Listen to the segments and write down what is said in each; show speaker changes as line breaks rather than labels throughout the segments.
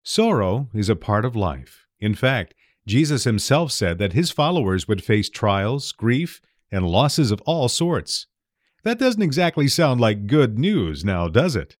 Sorrow is a part of life. In fact, Jesus himself said that his followers would face trials, grief, and losses of all sorts. That doesn't exactly sound like good news now, does it?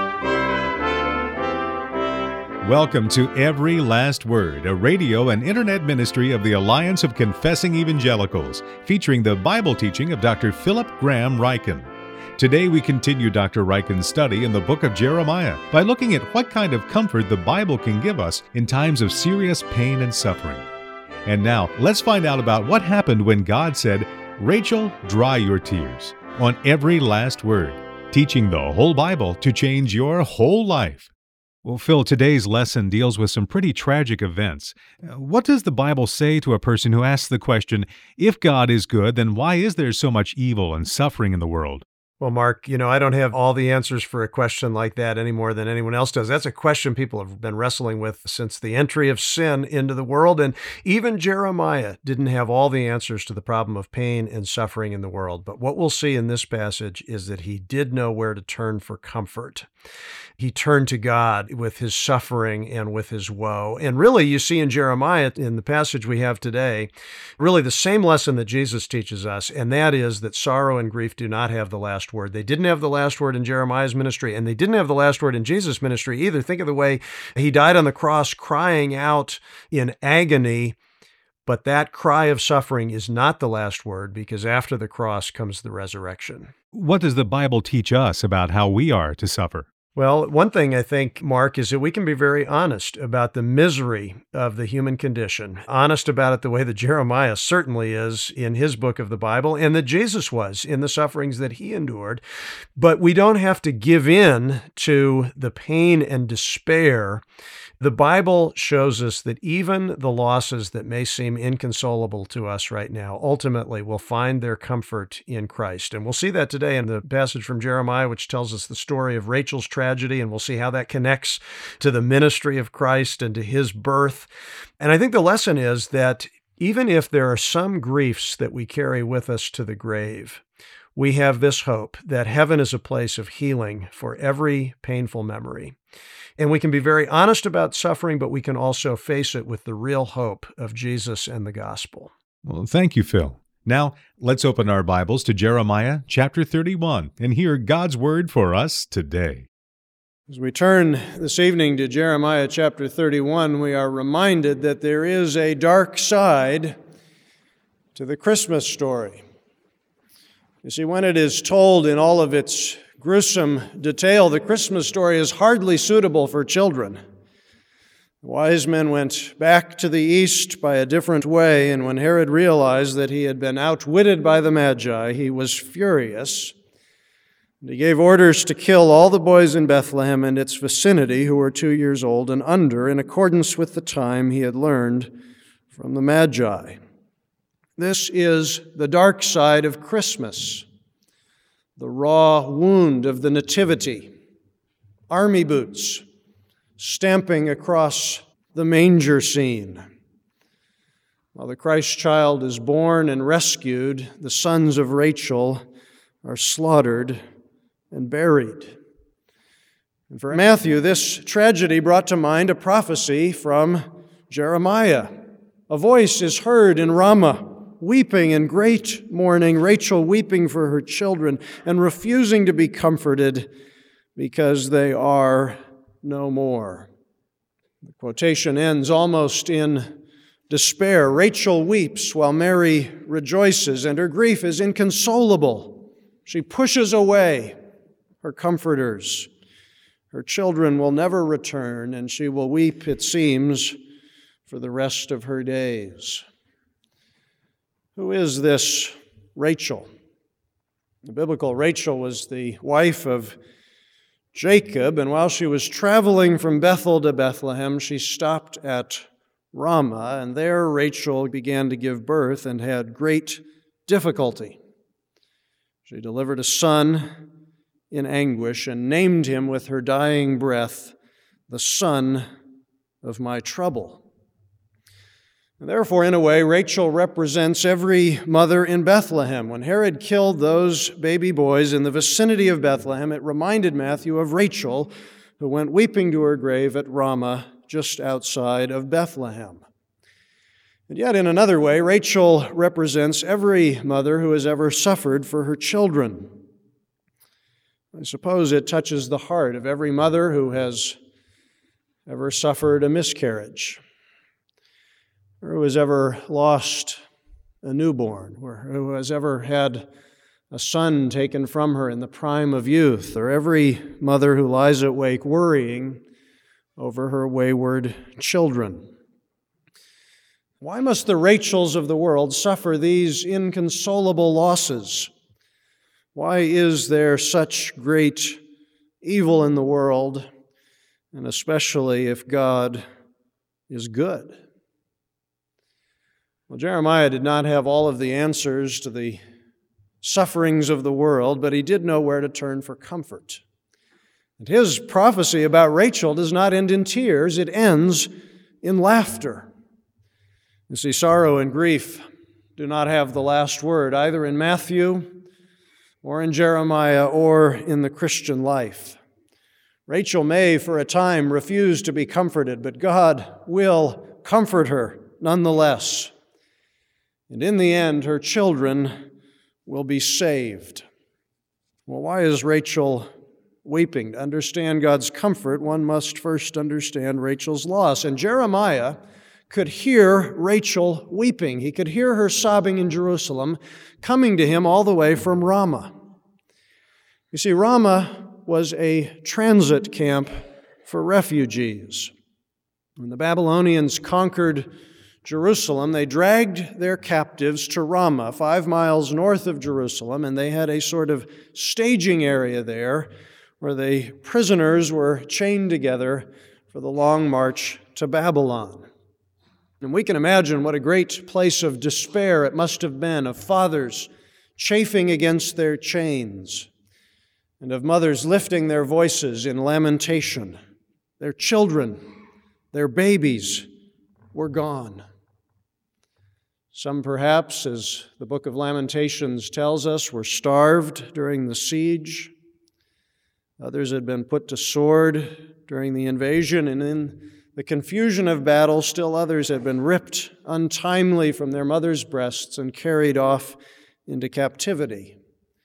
Welcome to Every Last Word, a radio and internet ministry of the Alliance of Confessing Evangelicals, featuring the Bible teaching of Dr. Philip Graham Ryken. Today we continue Dr. Ryken's study in the book of Jeremiah by looking at what kind of comfort the Bible can give us in times of serious pain and suffering. And now, let's find out about what happened when God said, "Rachel, dry your tears," on Every Last Word, teaching the whole Bible to change your whole life. Well, Phil, today's lesson deals with some pretty tragic events. What does the Bible say to a person who asks the question, if God is good, then why is there so much evil and suffering in the world?
Well, Mark, I don't have all the answers for a question like that any more than anyone else does. That's a question people have been wrestling with since the entry of sin into the world. And even Jeremiah didn't have all the answers to the problem of pain and suffering in the world. But what we'll see in this passage is that he did know where to turn for comfort. He turned to God with his suffering and with his woe. And really, you see in Jeremiah, in the passage we have today, really the same lesson that Jesus teaches us, and that is that sorrow and grief do not have the last word. They didn't have the last word in Jeremiah's ministry, and they didn't have the last word in Jesus' ministry either. Think of the way he died on the cross crying out in agony, but that cry of suffering is not the last word, because after the cross comes the resurrection.
What does the Bible teach us about how we are to suffer?
Well, one thing I think, Mark, is that we can be very honest about the misery of the human condition, honest about it the way that Jeremiah certainly is in his book of the Bible, and that Jesus was in the sufferings that he endured. But we don't have to give in to the pain and despair. The Bible shows us that even the losses that may seem inconsolable to us right now ultimately will find their comfort in Christ. And we'll see that today in the passage from Jeremiah, which tells us the story of Rachel's tragedy, and we'll see how that connects to the ministry of Christ and to his birth. And I think the lesson is that even if there are some griefs that we carry with us to the grave, we have this hope that heaven is a place of healing for every painful memory. And we can be very honest about suffering, but we can also face it with the real hope of Jesus and the gospel.
Well, thank you, Phil. Now, let's open our Bibles to Jeremiah chapter 31 and hear God's word for us today.
As we turn this evening to Jeremiah chapter 31, we are reminded that there is a dark side to the Christmas story. You see, when it is told in all of its gruesome detail, the Christmas story is hardly suitable for children. The wise men went back to the east by a different way, and when Herod realized that he had been outwitted by the Magi, he was furious. And he gave orders to kill all the boys in Bethlehem and its vicinity who were 2 years old and under, in accordance with the time he had learned from the Magi. This is the dark side of Christmas. The raw wound of the nativity, army boots stamping across the manger scene. While the Christ child is born and rescued, the sons of Rachel are slaughtered and buried. And for Matthew, this tragedy brought to mind a prophecy from Jeremiah. A voice is heard in Ramah, weeping in great mourning, Rachel weeping for her children and refusing to be comforted because they are no more. The quotation ends almost in despair. Rachel weeps while Mary rejoices, and her grief is inconsolable. She pushes away her comforters. Her children will never return, and she will weep, it seems, for the rest of her days. Who is this Rachel? The biblical Rachel was the wife of Jacob, and while she was traveling from Bethel to Bethlehem, she stopped at Ramah, and there Rachel began to give birth and had great difficulty. She delivered a son in anguish and named him with her dying breath, the son of my trouble. Therefore, in a way, Rachel represents every mother in Bethlehem. When Herod killed those baby boys in the vicinity of Bethlehem, it reminded Matthew of Rachel, who went weeping to her grave at Ramah, just outside of Bethlehem. And yet, in another way, Rachel represents every mother who has ever suffered for her children. I suppose it touches the heart of every mother who has ever suffered a miscarriage, or who has ever lost a newborn, or who has ever had a son taken from her in the prime of youth, or every mother who lies awake worrying over her wayward children. Why must the Rachels of the world suffer these inconsolable losses? Why is there such great evil in the world, and especially if God is good? Well, Jeremiah did not have all of the answers to the sufferings of the world, but he did know where to turn for comfort. And his prophecy about Rachel does not end in tears, it ends in laughter. You see, sorrow and grief do not have the last word, either in Matthew or in Jeremiah or in the Christian life. Rachel may, for a time, refuse to be comforted, but God will comfort her nonetheless. And in the end, her children will be saved. Well, why is Rachel weeping? To understand God's comfort, one must first understand Rachel's loss. And Jeremiah could hear Rachel weeping. He could hear her sobbing in Jerusalem, coming to him all the way from Ramah. You see, Ramah was a transit camp for refugees. When the Babylonians conquered Jerusalem, they dragged their captives to Ramah, 5 miles north of Jerusalem, and they had a sort of staging area there where the prisoners were chained together for the long march to Babylon. And we can imagine what a great place of despair it must have been, of fathers chafing against their chains, and of mothers lifting their voices in lamentation. Their children, their babies were gone. Some perhaps, as the book of Lamentations tells us, were starved during the siege. Others had been put to sword during the invasion, and in the confusion of battle, still others had been ripped untimely from their mother's breasts and carried off into captivity.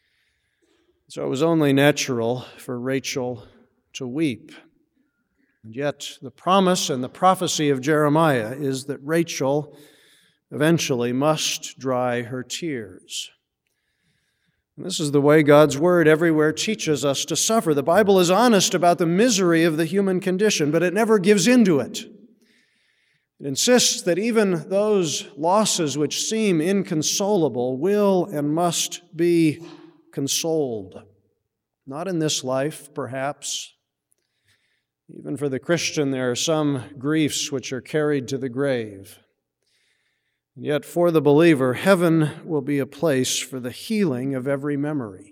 So it was only natural for Rachel to weep. And yet the promise and the prophecy of Jeremiah is that Rachel eventually must dry her tears. And this is the way God's Word everywhere teaches us to suffer. The Bible is honest about the misery of the human condition, but it never gives in to it. It insists that even those losses which seem inconsolable will and must be consoled. Not in this life, perhaps. Even for the Christian, there are some griefs which are carried to the grave. And yet, for the believer, heaven will be a place for the healing of every memory.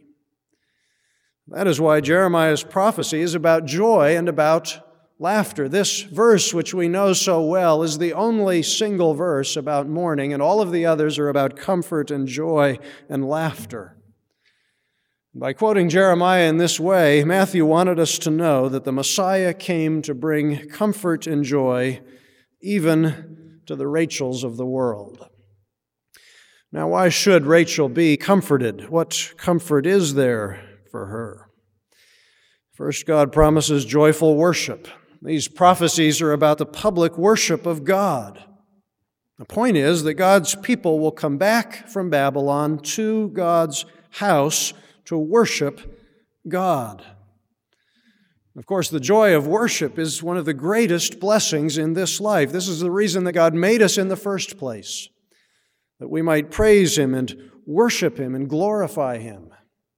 That is why Jeremiah's prophecy is about joy and about laughter. This verse, which we know so well, is the only single verse about mourning, and all of the others are about comfort and joy and laughter. By quoting Jeremiah in this way, Matthew wanted us to know that the Messiah came to bring comfort and joy even to the Rachels of the world. Now, why should Rachel be comforted? What comfort is there for her? First, God promises joyful worship. These prophecies are about the public worship of God. The point is that God's people will come back from Babylon to God's house to worship God. Of course, the joy of worship is one of the greatest blessings in this life. This is the reason that God made us in the first place, that we might praise Him and worship Him and glorify Him.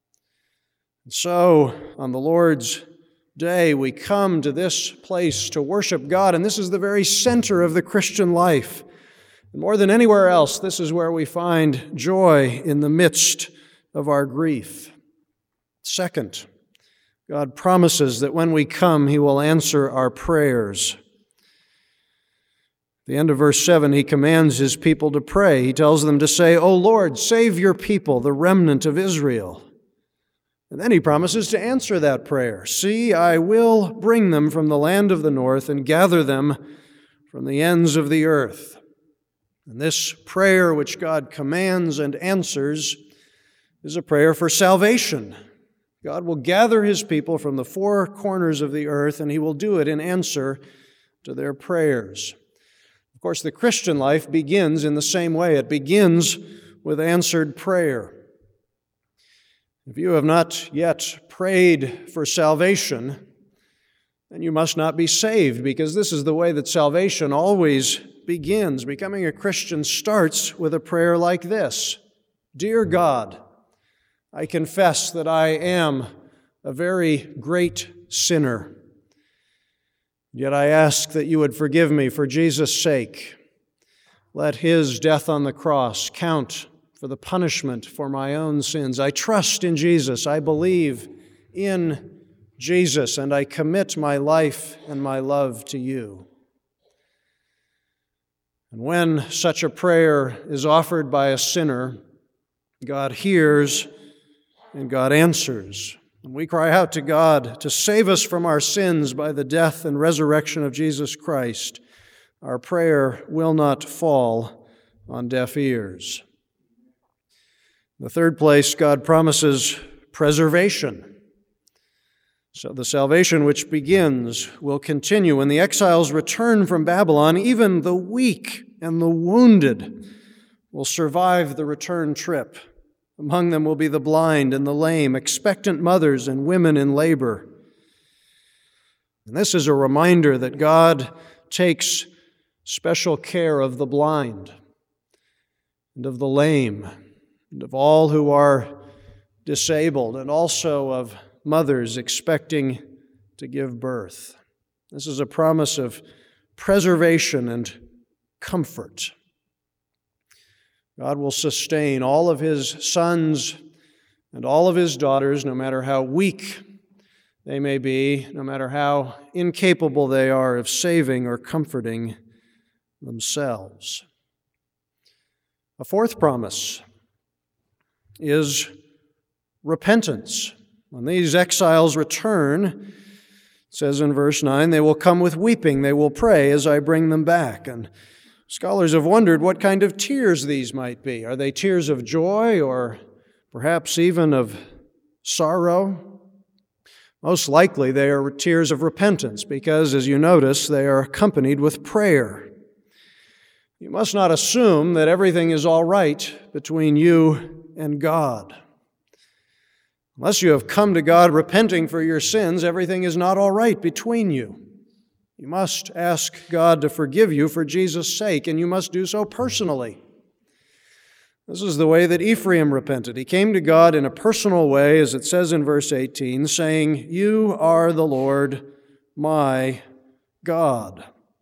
And so, on the Lord's Day, we come to this place to worship God, and this is the very center of the Christian life. And more than anywhere else, this is where we find joy in the midst of our grief. Second, God promises that when we come, He will answer our prayers. At the end of verse 7, He commands His people to pray. He tells them to say, "O Lord, save your people, the remnant of Israel." And then he promises to answer that prayer. See, I will bring them from the land of the north and gather them from the ends of the earth. And this prayer which God commands and answers is a prayer for salvation. God will gather his people from the four corners of the earth, and he will do it in answer to their prayers. Of course, the Christian life begins in the same way. It begins with answered prayer. If you have not yet prayed for salvation, then you must not be saved, because this is the way that salvation always begins. Becoming a Christian starts with a prayer like this: Dear God, I confess that I am a very great sinner. Yet I ask that you would forgive me for Jesus' sake. Let his death on the cross count for the punishment for my own sins. I trust in Jesus. I believe in Jesus, and I commit my life and my love to you. And when such a prayer is offered by a sinner, God hears and God answers. And we cry out to God to save us from our sins by the death and resurrection of Jesus Christ. Our prayer will not fall on deaf ears. In the third place, God promises preservation. So the salvation which begins will continue. When the exiles return from Babylon, even the weak and the wounded will survive the return trip. Among them will be the blind and the lame, expectant mothers and women in labor. And this is a reminder that God takes special care of the blind and of the lame and of all who are disabled, and also of mothers expecting to give birth. This is a promise of preservation and comfort. God will sustain all of his sons and all of his daughters, no matter how weak they may be, no matter how incapable they are of saving or comforting themselves. A fourth promise is repentance. When these exiles return, it says in verse 9, they will come with weeping, they will pray as I bring them back. And scholars have wondered what kind of tears these might be. Are they tears of joy or perhaps even of sorrow? Most likely they are tears of repentance because, as you notice, they are accompanied with prayer. You must not assume that everything is all right between you and God. Unless you have come to God repenting for your sins, everything is not all right between you. You must ask God to forgive you for Jesus' sake, and you must do so personally. This is the way that Ephraim repented. He came to God in a personal way, as it says in verse 18, saying, You are the Lord my God.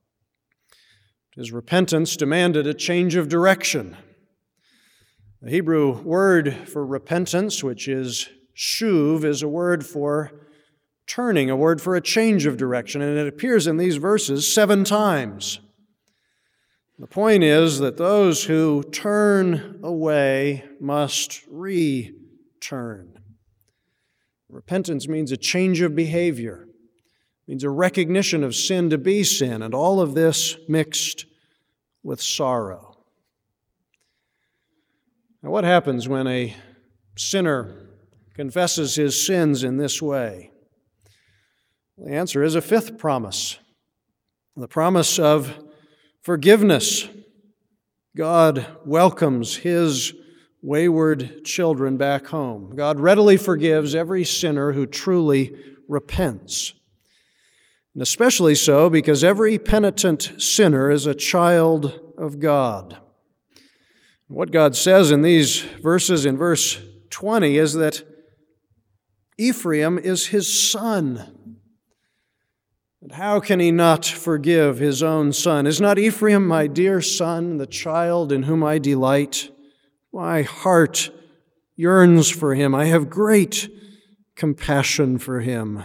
His repentance demanded a change of direction. The Hebrew word for repentance, which is shuv, is a word for turning, a word for a change of direction, and it appears in these verses 7 times. The point is that those who turn away must return. Repentance means a change of behavior, means a recognition of sin to be sin, and all of this mixed with sorrow. Now, what happens when a sinner confesses his sins in this way? The answer is a fifth promise, the promise of forgiveness. God welcomes his wayward children back home. God readily forgives every sinner who truly repents. And especially so because every penitent sinner is a child of God. What God says in these verses, in verse 20, is that Ephraim is his son. And how can he not forgive his own son? Is not Ephraim my dear son, the child in whom I delight? My heart yearns for him. I have great compassion for him.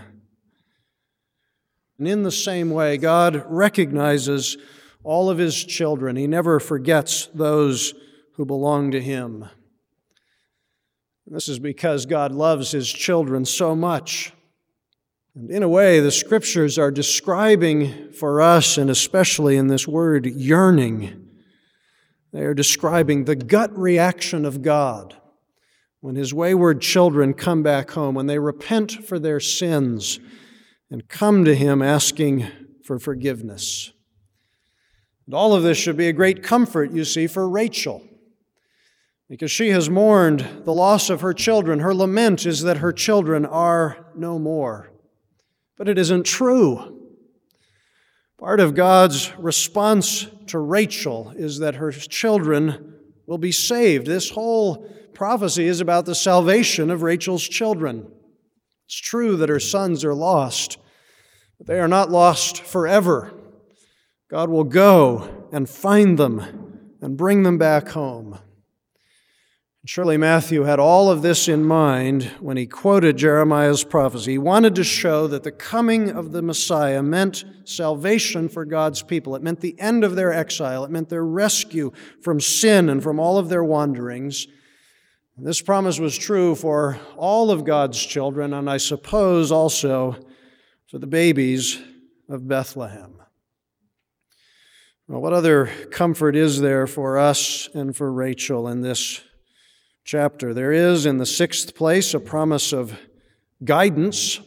And in the same way, God recognizes all of his children. He never forgets those who belong to him. This is because God loves His children so much. And in a way, the Scriptures are describing for us, and especially in this word, yearning, they are describing the gut reaction of God when His wayward children come back home, when they repent for their sins and come to Him asking for forgiveness. And all of this should be a great comfort, you see, for Rachel, because she has mourned the loss of her children. Her lament is that her children are no more. But it isn't true. Part of God's response to Rachel is that her children will be saved. This whole prophecy is about the salvation of Rachel's children. It's true that her sons are lost, but they are not lost forever. God will go and find them and bring them back home. Surely Matthew had all of this in mind when he quoted Jeremiah's prophecy. He wanted to show that the coming of the Messiah meant salvation for God's people. It meant the end of their exile. It meant their rescue from sin and from all of their wanderings. And this promise was true for all of God's children, and I suppose also for the babies of Bethlehem. Well, what other comfort is there for us and for Rachel in this chapter? There is, in the 6th place, a promise of guidance.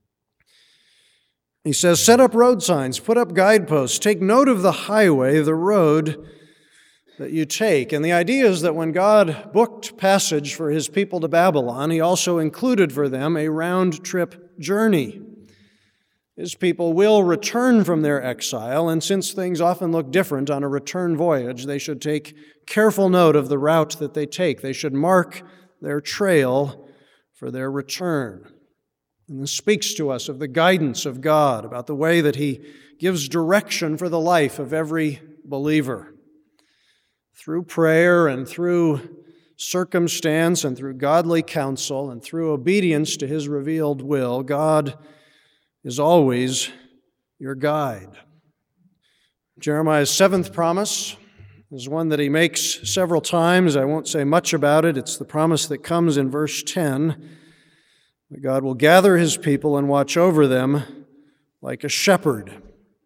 He says, set up road signs, put up guideposts, take note of the highway, the road that you take. And the idea is that when God booked passage for His people to Babylon, He also included for them a round-trip journey. His people will return from their exile, and since things often look different on a return voyage, they should take careful note of the route that they take. They should mark their trail for their return. And this speaks to us of the guidance of God, about the way that He gives direction for the life of every believer. Through prayer and through circumstance and through godly counsel and through obedience to His revealed will, God is always your guide. Jeremiah's 7th promise is one that he makes several times. I won't say much about it. It's the promise that comes in verse 10, that God will gather His people and watch over them like a shepherd.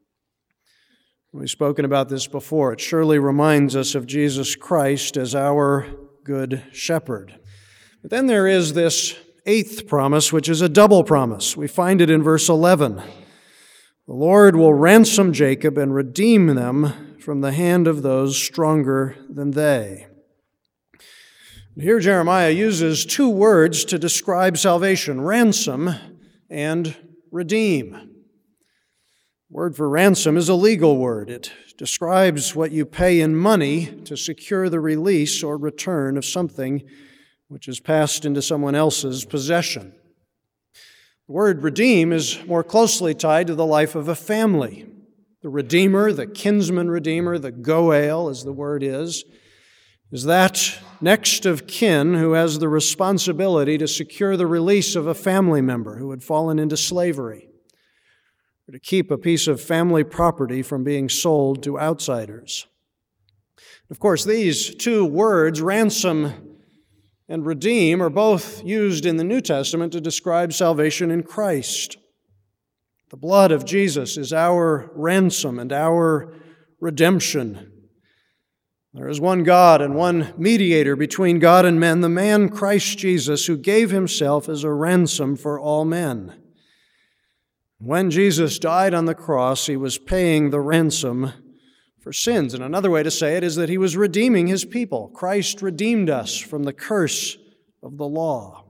We've spoken about this before. It surely reminds us of Jesus Christ as our good shepherd. But then there is this 8th promise, which is a double promise. We find it in verse 11. The Lord will ransom Jacob and redeem them from the hand of those stronger than they. Here Jeremiah uses 2 words to describe salvation, ransom and redeem. The word for ransom is a legal word. It describes what you pay in money to secure the release or return of something which is passed into someone else's possession. The word redeem is more closely tied to the life of a family. The redeemer, the kinsman redeemer, the goel, as the word is that next of kin who has the responsibility to secure the release of a family member who had fallen into slavery, or to keep a piece of family property from being sold to outsiders. Of course, these 2 words, ransom and redeem, are both used in the New Testament to describe salvation in Christ. The blood of Jesus is our ransom and our redemption. There is one God and one mediator between God and men, the man Christ Jesus, who gave Himself as a ransom for all men. When Jesus died on the cross, He was paying the ransom for sins. And another way to say it is that He was redeeming His people. Christ redeemed us from the curse of the law.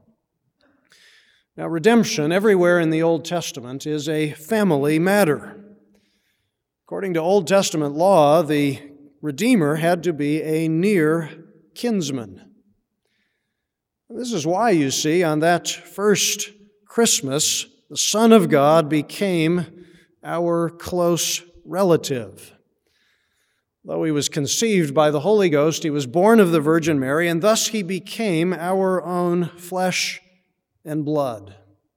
Now, redemption everywhere in the Old Testament is a family matter. According to Old Testament law, the Redeemer had to be a near kinsman. This is why, you see, on that first Christmas, the Son of God became our close relative. Though He was conceived by the Holy Ghost, He was born of the Virgin Mary, and thus He became our own flesh and blood.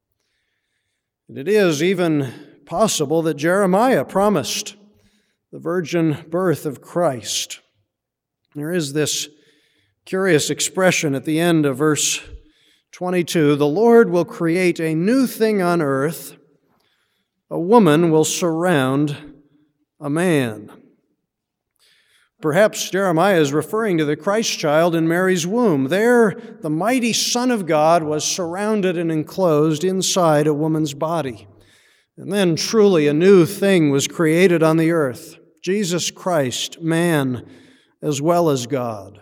And it is even possible that Jeremiah promised the virgin birth of Christ. There is this curious expression at the end of verse 22, the Lord will create a new thing on earth. A woman will surround a man. Perhaps Jeremiah is referring to the Christ child in Mary's womb. There, the mighty Son of God was surrounded and enclosed inside a woman's body. And then truly a new thing was created on the earth. Jesus Christ, man as well as God.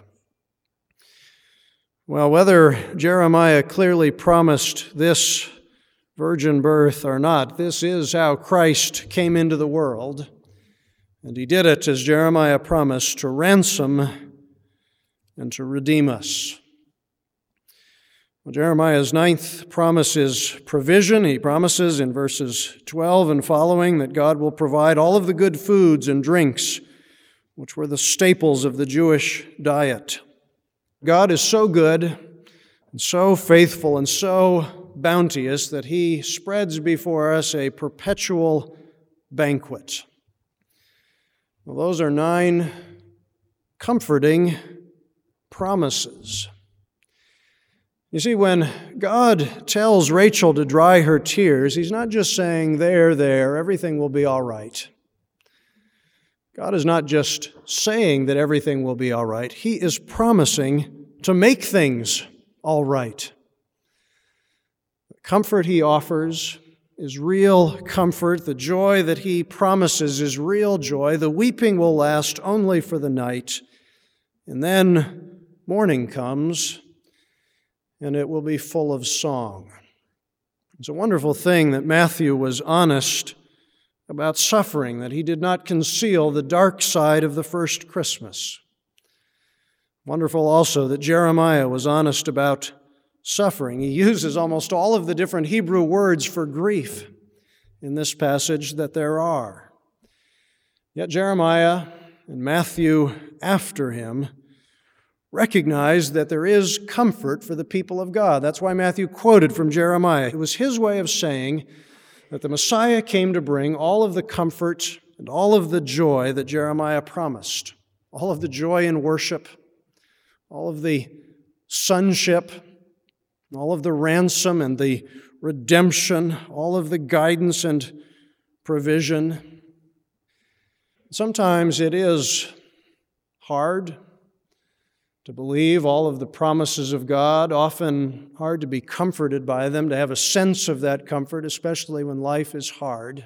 Well, whether Jeremiah clearly promised this virgin birth or not, this is how Christ came into the world. And he did it, as Jeremiah promised, to ransom and to redeem us. Well, Jeremiah's ninth promise is provision. He promises in verses 12 and following that God will provide all of the good foods and drinks, which were the staples of the Jewish diet. God is so good and so faithful and so bounteous that he spreads before us a perpetual banquet. Well, those are 9 comforting promises. You see, when God tells Rachel to dry her tears, he's not just saying, there, everything will be all right. God is not just saying that everything will be all right. He is promising to make things all right. The comfort he offers is real comfort. The joy that he promises is real joy. The weeping will last only for the night. And then morning comes, and it will be full of song. It's a wonderful thing that Matthew was honest about suffering, that he did not conceal the dark side of the first Christmas. Wonderful also that Jeremiah was honest about suffering. He uses almost all of the different Hebrew words for grief in this passage that there are. Yet Jeremiah and Matthew after him recognize that there is comfort for the people of God. That's why Matthew quoted from Jeremiah. It was his way of saying that the Messiah came to bring all of the comfort and all of the joy that Jeremiah promised, all of the joy in worship, all of the sonship, all of the ransom and the redemption, all of the guidance and provision. Sometimes it is hard to believe all of the promises of God, often hard to be comforted by them, to have a sense of that comfort, especially when life is hard.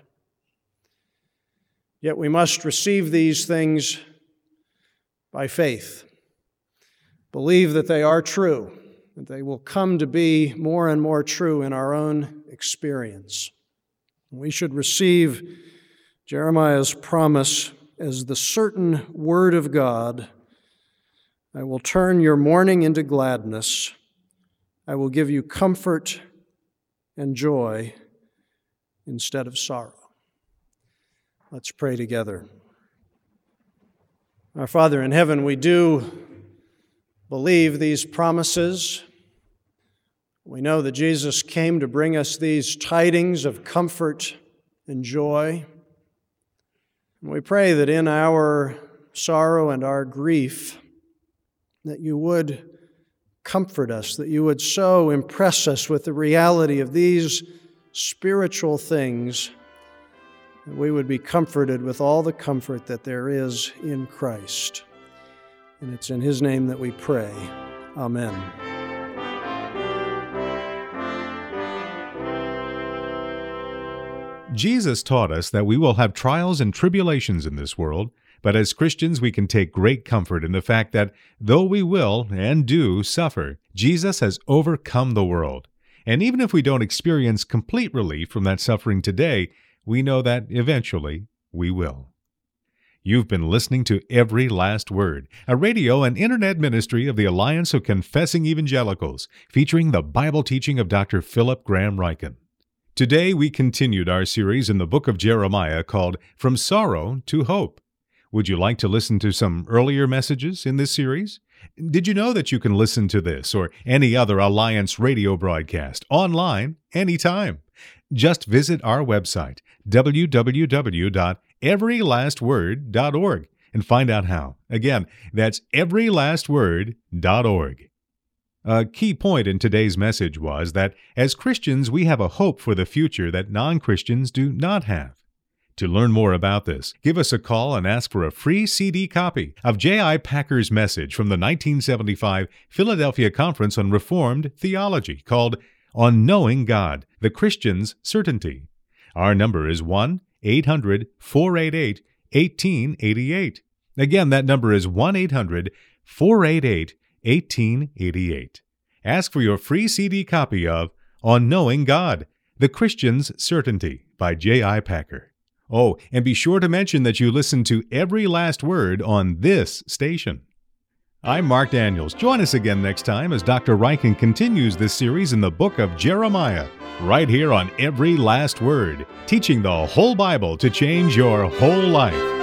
Yet we must receive these things by faith. Believe that they are true, that they will come to be more and more true in our own experience. We should receive Jeremiah's promise as the certain word of God. I will turn your mourning into gladness. I will give you comfort and joy instead of sorrow. Let's pray together. Our Father in heaven, we do believe these promises. We know that Jesus came to bring us these tidings of comfort and joy. And we pray that in our sorrow and our grief, that you would comfort us, that you would so impress us with the reality of these spiritual things, that we would be comforted with all the comfort that there is in Christ. And it's in His name that we pray. Amen.
Jesus taught us that we will have trials and tribulations in this world, but as Christians we can take great comfort in the fact that though we will and do suffer, Jesus has overcome the world. And even if we don't experience complete relief from that suffering today, we know that eventually we will. You've been listening to Every Last Word, a radio and internet ministry of the Alliance of Confessing Evangelicals, featuring the Bible teaching of Dr. Philip Graham Ryken. Today we continued our series in the book of Jeremiah called From Sorrow to Hope. Would you like to listen to some earlier messages in this series? Did you know that you can listen to this or any other Alliance radio broadcast online anytime? Just visit our website, www.everylastword.org, and find out how. Again, that's everylastword.org. A key point in today's message was that as Christians, we have a hope for the future that non-Christians do not have. To learn more about this, give us a call and ask for a free CD copy of J.I. Packer's message from the 1975 Philadelphia Conference on Reformed Theology called On Knowing God, the Christian's Certainty. Our number is 1-800-488-1888. Again, that number is 1-800-488-1888. Ask for your free CD copy of On Knowing God, the Christian's Certainty by J.I. Packer. Oh, and be sure to mention that you listen to Every Last Word on this station. I'm Mark Daniels. Join us again next time as Dr. Ryken continues this series in the book of Jeremiah, right here on Every Last Word, teaching the whole Bible to change your whole life.